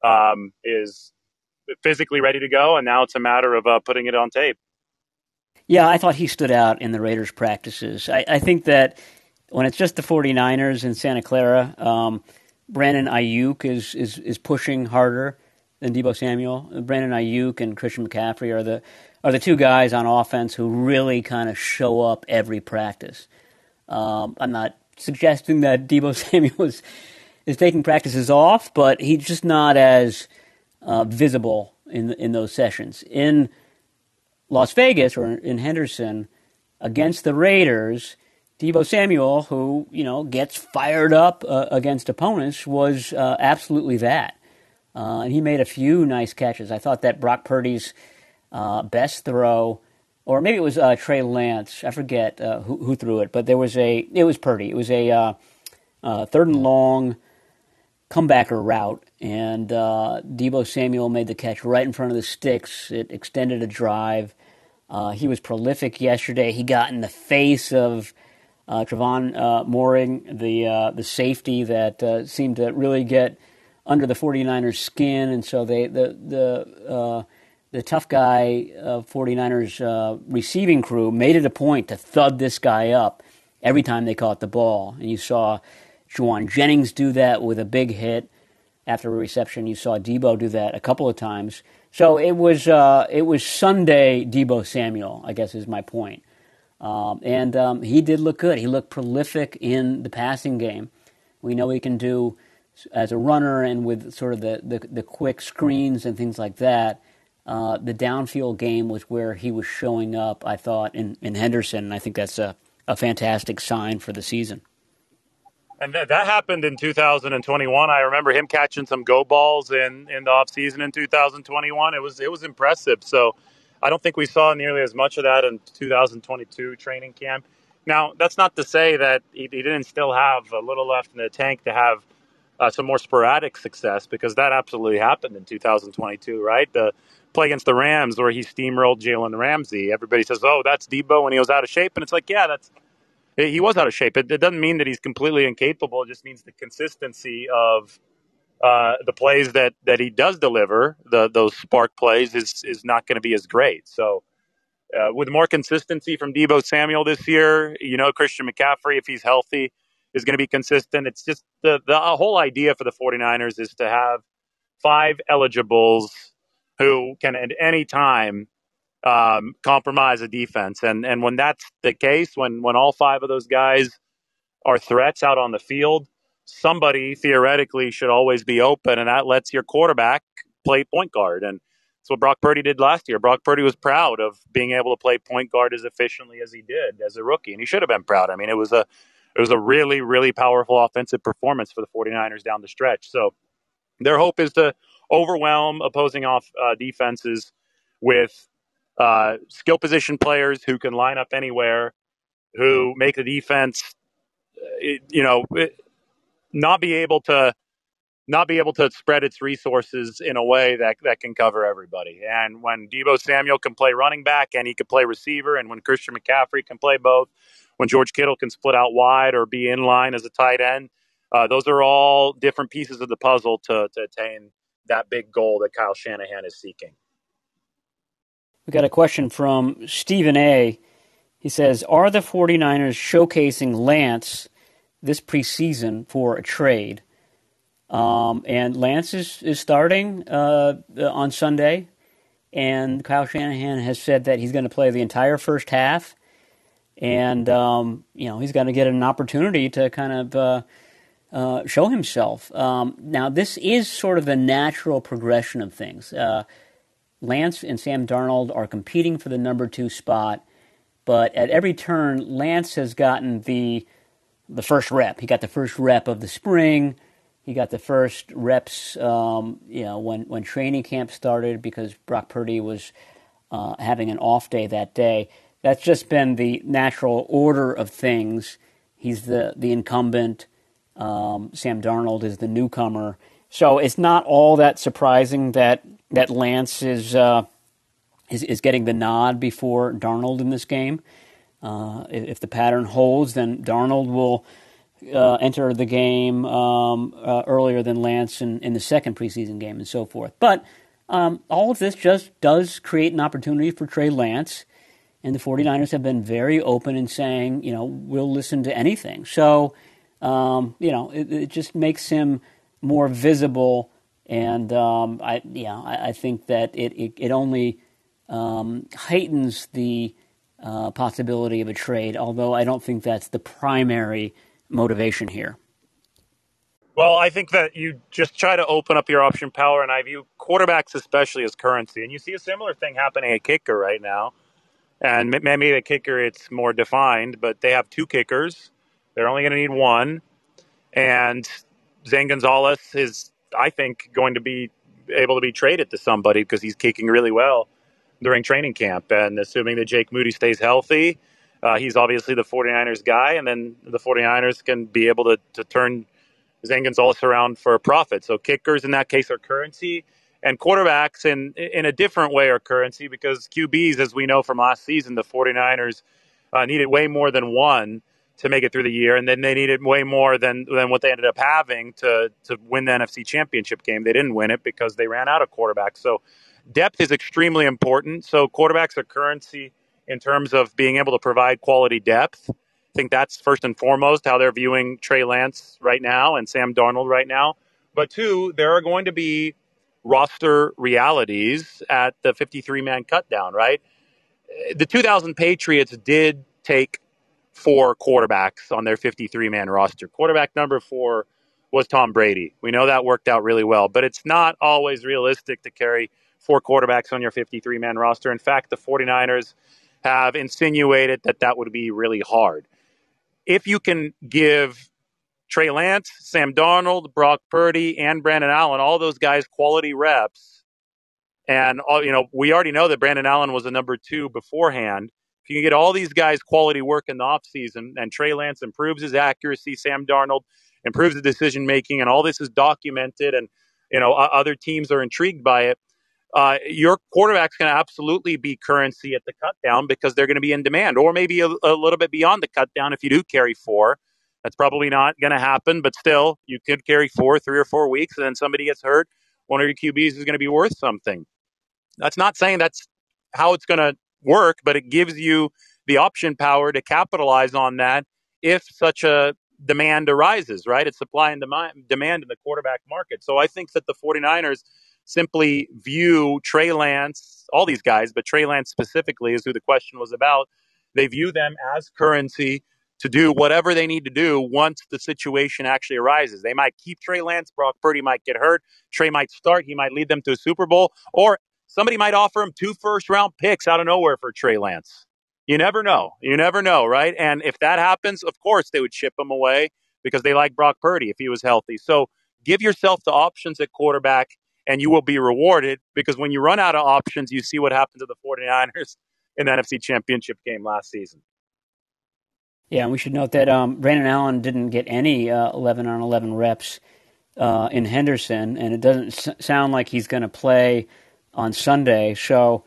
is physically ready to go, and now it's a matter of putting it on tape. Yeah, I thought he stood out in the Raiders' practices. I think that when it's just the 49ers in Santa Clara, Brandon Ayuk is pushing harder than Deebo Samuel. Brandon Ayuk and Christian McCaffrey are the two guys on offense who really kind of show up every practice. I'm not suggesting that Deebo Samuel is taking practices off, but he's just not as visible in those sessions. In Las Vegas or in Henderson against the Raiders, Deebo Samuel, who gets fired up against opponents, was absolutely that. And he made a few nice catches. I thought that Brock Purdy's best throw, or maybe it was Trey Lance, I forget who threw it, but it was Purdy. It was a third and long comebacker route, and Deebo Samuel made the catch right in front of the sticks. It extended a drive. He was prolific yesterday. He got in the face of Trevon Moehrig, the safety that seemed to really get under the 49ers' skin, and so the tough guy 49ers receiving crew made it a point to thud this guy up every time they caught the ball. And you saw Juwan Jennings do that with a big hit after a reception. You saw Deebo do that a couple of times. So it was Sunday Deebo Samuel, I guess is my point. And he did look good. He looked prolific in the passing game. We know he can do as a runner and with sort of the quick screens and things like that. The downfield game was where he was showing up, I thought, in Henderson. And I think that's a fantastic sign for the season. And that happened in 2021. I remember him catching some go balls in the offseason in 2021. It was impressive. So I don't think we saw nearly as much of that in 2022 training camp. Now, that's not to say that he didn't still have a little left in the tank to have some more sporadic success, because that absolutely happened in 2022, right? The play against the Rams where he steamrolled Jalen Ramsey. Everybody says, oh, that's Deebo when he was out of shape. And it's like, yeah, he was out of shape. It doesn't mean that he's completely incapable. It just means the consistency of the plays that he does deliver, those spark plays, is not going to be as great. So with more consistency from Deebo Samuel this year, Christian McCaffrey, if he's healthy, is going to be consistent. It's just the whole idea for the 49ers is to have 5 eligibles who can at any time compromise a defense. And when that's the case, when all 5 of those guys are threats out on the field, somebody theoretically should always be open, and that lets your quarterback play point guard. And that's what Brock Purdy did last year. Brock Purdy was proud of being able to play point guard as efficiently as he did as a rookie, and he should have been proud. I mean, it was a really, really powerful offensive performance for the 49ers down the stretch. So their hope is to overwhelm opposing defenses with skill position players who can line up anywhere, who make the defense, not be able to spread its resources in a way that can cover everybody. And when Deebo Samuel can play running back and he can play receiver, and when Christian McCaffrey can play both, when George Kittle can split out wide or be in line as a tight end, those are all different pieces of the puzzle to attain that big goal that Kyle Shanahan is seeking. We got a question from Stephen A. He says, are the 49ers showcasing Lance this preseason for a trade? And Lance is starting on Sunday, and Kyle Shanahan has said that he's going to play the entire first half, and he's going to get an opportunity to kind of show himself. Now, this is sort of the natural progression of things. Lance and Sam Darnold are competing for the number 2 spot, but at every turn, Lance has gotten the first rep. He got the first rep of the spring. He got the first reps, when training camp started, because Brock Purdy was having an off day that day. That's just been the natural order of things. He's the incumbent. Sam Darnold is the newcomer. So it's not all that surprising that Lance is getting the nod before Darnold in this game. If the pattern holds, then Darnold will enter the game earlier than Lance in the second preseason game and so forth. But all of this just does create an opportunity for Trey Lance, and the 49ers have been very open in saying, we'll listen to anything. So, it just makes him more visible, and I think that it only heightens the possibility of a trade, although I don't think that's the primary motivation here. Well, I think that you just try to open up your option power, and I view quarterbacks especially as currency. And you see a similar thing happening at kicker right now. And maybe the kicker, it's more defined, but they have two kickers. They're only going to need one. And Zane Gonzalez is, I think, going to be able to be traded to somebody because he's kicking really well during training camp. And assuming that Jake Moody stays healthy, he's obviously the 49ers guy. And then the 49ers can be able to turn Zane Gonzalez around for a profit. So kickers in that case are currency. And quarterbacks in a different way are currency because QBs, as we know from last season, the 49ers needed way more than one to make it through the year. And then they needed way more than what they ended up having to win the NFC Championship game. They didn't win it because they ran out of quarterbacks. So depth is extremely important. So quarterbacks are currency in terms of being able to provide quality depth. I think that's first and foremost how they're viewing Trey Lance right now and Sam Darnold right now. But two, there are going to be roster realities at the 53-man cutdown, right? The 2000 Patriots did take 4 quarterbacks on their 53-man roster. Quarterback number 4 was Tom Brady. We know that worked out really well, but it's not always realistic to carry 4 quarterbacks on your 53-man roster. In fact, the 49ers have insinuated that would be really hard. If you can give Trey Lance, Sam Darnold, Brock Purdy, and Brandon Allen, all those guys quality reps. And, we already know that Brandon Allen was a number 2 beforehand. If you can get all these guys quality work in the offseason and Trey Lance improves his accuracy, Sam Darnold improves the decision-making, and all this is documented and, other teams are intrigued by it, your quarterback's going to absolutely be currency at the cutdown because they're going to be in demand, or maybe a little bit beyond the cutdown if you do carry 4. That's probably not going to happen, but still, you could carry 4, 3 or 4 weeks, and then somebody gets hurt. One of your QBs is going to be worth something. That's not saying that's how it's going to work, but it gives you the option power to capitalize on that if such a demand arises, right? It's supply and demand in the quarterback market. So I think that the 49ers simply view Trey Lance, all these guys, but Trey Lance specifically is who the question was about. They view them as currency to do whatever they need to do once the situation actually arises. They might keep Trey Lance. Brock Purdy might get hurt. Trey might start. He might lead them to a Super Bowl. Or somebody might offer him 2 first-round picks out of nowhere for Trey Lance. You never know. You never know, right? And if that happens, of course, they would ship him away because they like Brock Purdy if he was healthy. So give yourself the options at quarterback, and you will be rewarded because when you run out of options, you see what happened to the 49ers in the NFC Championship game last season. Yeah, and we should note that Brandon Allen didn't get any 11-on-11 reps in Henderson, and it doesn't sound like he's going to play on Sunday. So,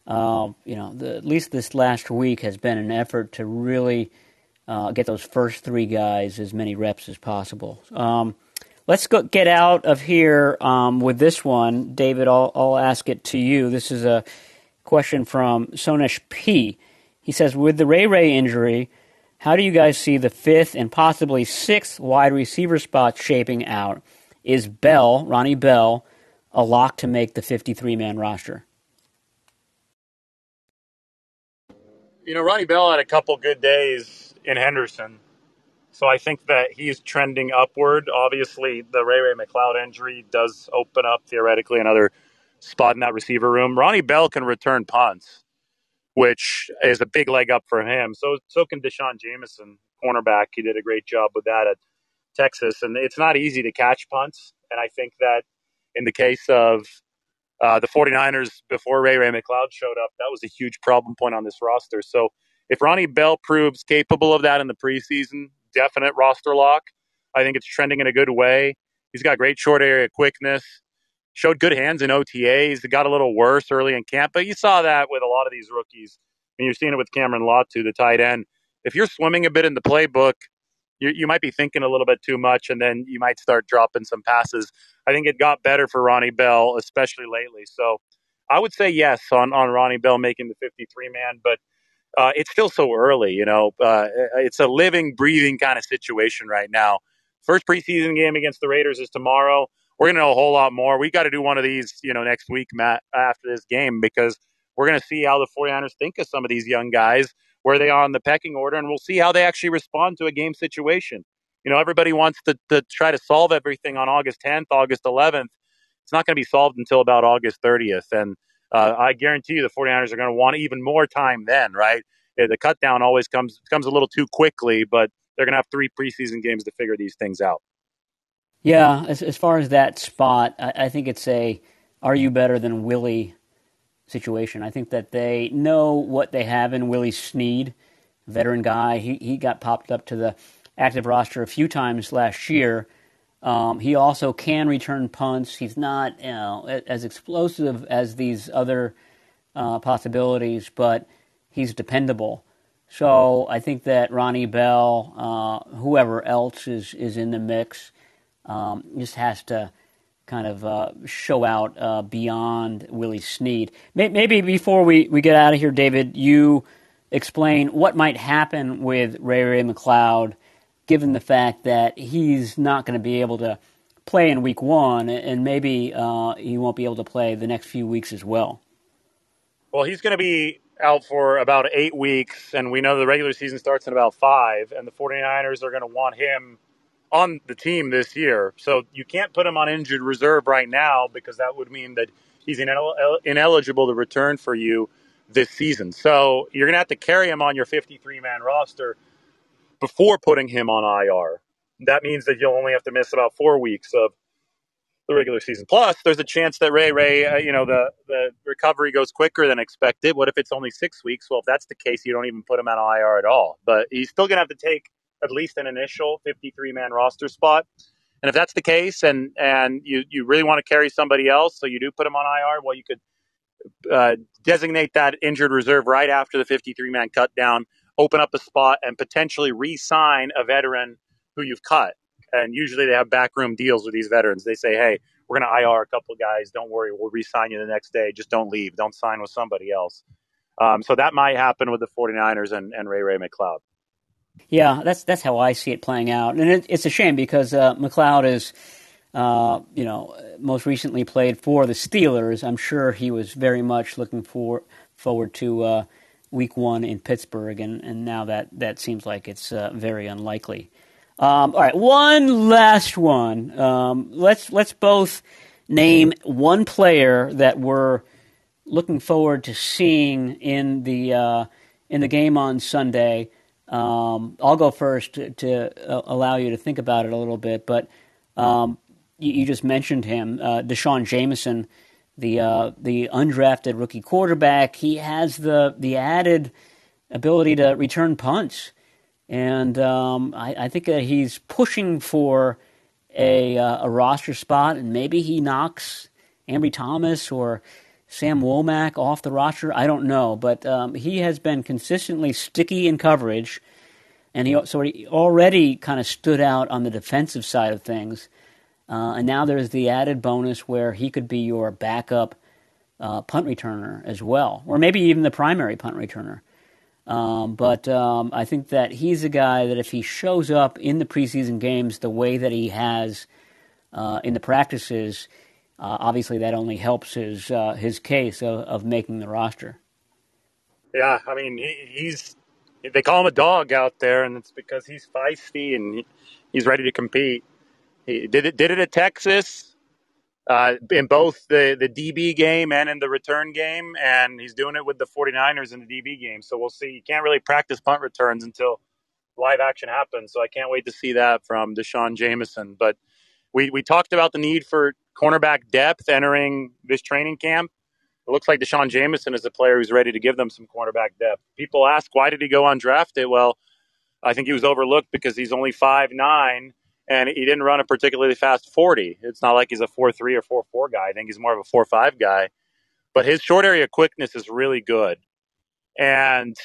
at least this last week has been an effort to really get those first 3 guys as many reps as possible. Let's get out of here with this one. David, I'll ask it to you. This is a question from Sonesh P. He says, with the Ray injury, how do you guys see the 5th and possibly 6th wide receiver spots shaping out? Is Ronnie Bell, a lock to make the 53-man roster? Ronnie Bell had a couple good days in Henderson, so I think that he's trending upward. Obviously, the Ray McCloud injury does open up, theoretically, another spot in that receiver room. Ronnie Bell can return punts, which is a big leg up for him. So can Deshaun Jameson, cornerback. He did a great job with that at Texas. And it's not easy to catch punts. And I think that in the case of the 49ers, before Ray McCloud showed up, that was a huge problem point on this roster. So if Ronnie Bell proves capable of that in the preseason, definite roster lock. I think it's trending in a good way. He's got great short area quickness. Showed good hands in OTAs. It got a little worse early in camp, but you saw that with a lot of these rookies. And you're seeing it with Cameron Latu, the tight end. If you're swimming a bit in the playbook, you might be thinking a little bit too much, and then you might start dropping some passes. I think it got better for Ronnie Bell, especially lately. So I would say yes on Ronnie Bell making the 53-man, but it's still so early. It's a living, breathing kind of situation right now. First preseason game against the Raiders is tomorrow. We're going to know a whole lot more. We got to do one of these, next week, Matt, after this game, because we're going to see how the 49ers think of some of these young guys, where they are on the pecking order, and we'll see how they actually respond to a game situation. Everybody wants to try to solve everything on August 10th, August 11th. It's not going to be solved until about August 30th. And I guarantee you the 49ers are going to want even more time then, right? The cut down always comes a little too quickly, but they're going to have 3 preseason games to figure these things out. Yeah, as far as that spot, I think it's a are you better than Willie situation. I think that they know what they have in Willie Snead, veteran guy. He got popped up to the active roster a few times last year. He also can return punts. He's not as explosive as these other possibilities, but he's dependable. So I think that Ronnie Bell, whoever else is in the mix, just has to kind of show out beyond Willie Snead. Maybe before we get out of here, David, you explain what might happen with Ray McCloud, given the fact that he's not going to be able to play in week 1, and maybe he won't be able to play the next few weeks as well. Well, he's going to be out for about 8 weeks, and we know the regular season starts in about 5, and the 49ers are going to want him on the team this year. So you can't put him on injured reserve right now, because that would mean that he's ineligible to return for you this season. So you're going to have to carry him on your 53-man roster before putting him on IR. That means that you'll only have to miss about 4 weeks of the regular season. Plus, there's a chance that Ray, the recovery goes quicker than expected. What if it's only 6 weeks? Well, if that's the case, you don't even put him on IR at all. But he's still going to have to take at least an initial 53-man roster spot. And if that's the case, and you really want to carry somebody else, so you do put him on IR, well, you could designate that injured reserve right after the 53-man cut down, open up a spot, and potentially re-sign a veteran who you've cut. And usually they have backroom deals with these veterans. They say, hey, we're going to IR a couple of guys. Don't worry, we'll re-sign you the next day. Just don't leave. Don't sign with somebody else. So that might happen with the 49ers and Ray McCloud. Yeah, that's how I see it playing out. And it's a shame because McCloud is, most recently played for the Steelers. I'm sure he was very much looking forward to week 1 in Pittsburgh, and now that seems like it's very unlikely. All right, one last one. Let's both name one player that we're looking forward to seeing in the game on Sunday. I'll go first to allow you to think about it a little bit, but you just mentioned him, Deshaun Jameson, the undrafted rookie quarterback. He has the added ability to return punts. And I think that he's pushing for a roster spot, and maybe he knocks Ambry Thomas or Sam Womack off the roster. I don't know, but he has been consistently sticky in coverage, and he already kind of stood out on the defensive side of things. And now there's the added bonus where he could be your backup punt returner as well, or maybe even the primary punt returner. But I think that he's a guy that if he shows up in the preseason games the way that he has in the practices, obviously that only helps his case of making the roster. Yeah, I mean, they call him a dog out there, and it's because he's feisty and he's ready to compete. He did it at Texas in both the DB game and in the return game, and he's doing it with the 49ers in the DB game. So we'll see. You can't really practice punt returns until live action happens, so I can't wait to see that from Deshaun Jameson. But we talked about the need for cornerback depth entering this training camp. It looks like Deshaun Jameson is a player who's ready to give them some cornerback depth. People ask, why did he go undrafted? Well, I think he was overlooked because he's only 5'9", and he didn't run a particularly fast 40. It's not like he's a 4.3 or 4.4 guy. I think he's more of a 4.5 guy. But his short area quickness is really good. And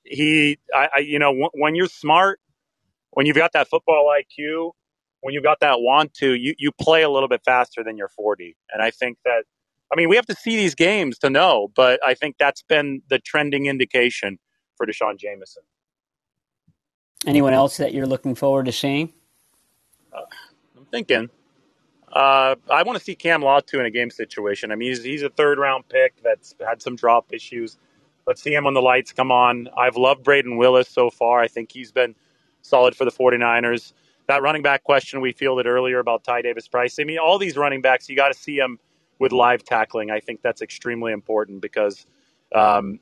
when you're smart, when you've got that football IQ, when you've got that want to, you play a little bit faster than your 40. And I think that, we have to see these games to know, but I think that's been the trending indication for Deshaun Jameson. Anyone else that you're looking forward to seeing? I'm thinking. I want to see Cam Latu in a game situation. He's a third-round pick that's had some drop issues. Let's see him when the lights come on. I've loved Braden Willis so far. I think he's been solid for the 49ers. That running back question we fielded earlier about Ty Davis-Price. All these running backs, you got to see them with live tackling. I think that's extremely important because, the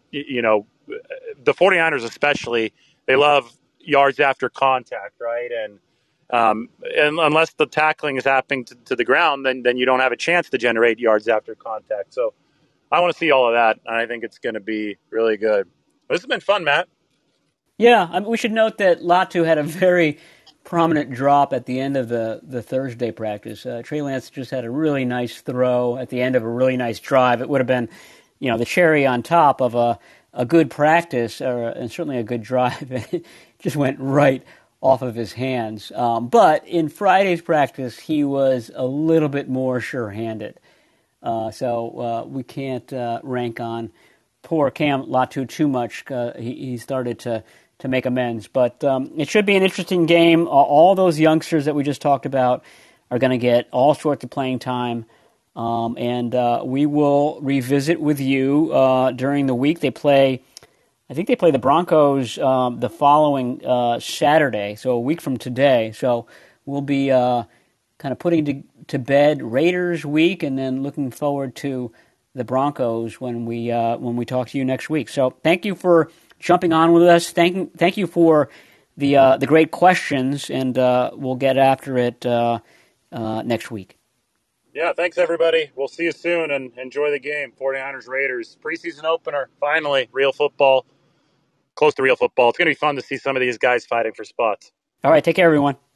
49ers especially, they love yards after contact, right? And unless the tackling is happening to the ground, then you don't have a chance to generate yards after contact. So I want to see all of that, and I think it's going to be really good. This has been fun, Matt. Yeah, we should note that Latu had a very prominent drop at the end of the Thursday practice. Trey Lance just had a really nice throw at the end of a really nice drive. It would have been, the cherry on top of a good practice and certainly a good drive. It just went right off of his hands. But in Friday's practice, he was a little bit more sure-handed. So we can't rank on poor Cam Latu too much. He started to make amends. But it should be an interesting game. All those youngsters that we just talked about are going to get all sorts of playing time. And we will revisit with you during the week. I think they play the Broncos the following Saturday, so a week from today. So we'll be kind of putting to bed Raiders week and then looking forward to the Broncos when we talk to you next week. So thank you for jumping on with us. Thank you for the great questions, and we'll get after it next week. Yeah, thanks, everybody. We'll see you soon, and enjoy the game. 49ers Raiders preseason opener. Finally, real football. Close to real football. It's going to be fun to see some of these guys fighting for spots. All right, take care, everyone.